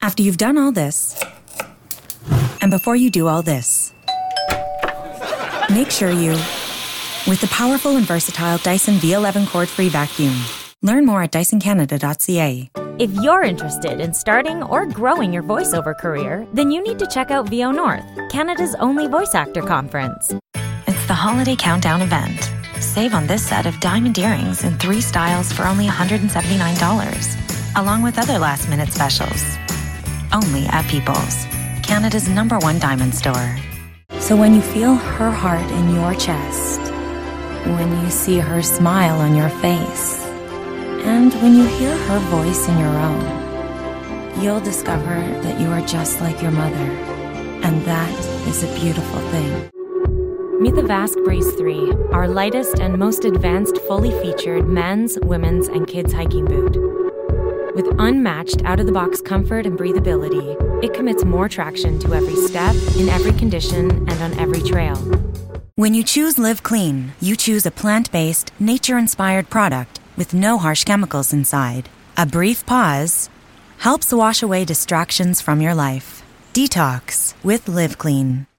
After you've done all this, and before you do all this, make sure you, with the powerful and versatile Dyson V11 cord-free vacuum. Learn more at dysoncanada.ca. If you're interested in starting or growing your voiceover career, then you need to check out VO North, Canada's only voice actor conference. It's the holiday countdown event. Save on this set of diamond earrings in 3 styles for only $179, along with other last-minute specials. Only at People's, Canada's #1 diamond store. So when you feel her heart in your chest, when you see her smile on your face, and when you hear her voice in your own, you'll discover that you are just like your mother, and that is a beautiful thing. Meet the Vask Breeze 3, our lightest and most advanced fully featured men's, women's, and kids' hiking boot. With unmatched out-of-the-box comfort and breathability, it commits more traction to every step, in every condition, and on every trail. When you choose Live Clean, you choose a plant-based, nature-inspired product with no harsh chemicals inside. A brief pause helps wash away distractions from your life. Detox with Live Clean.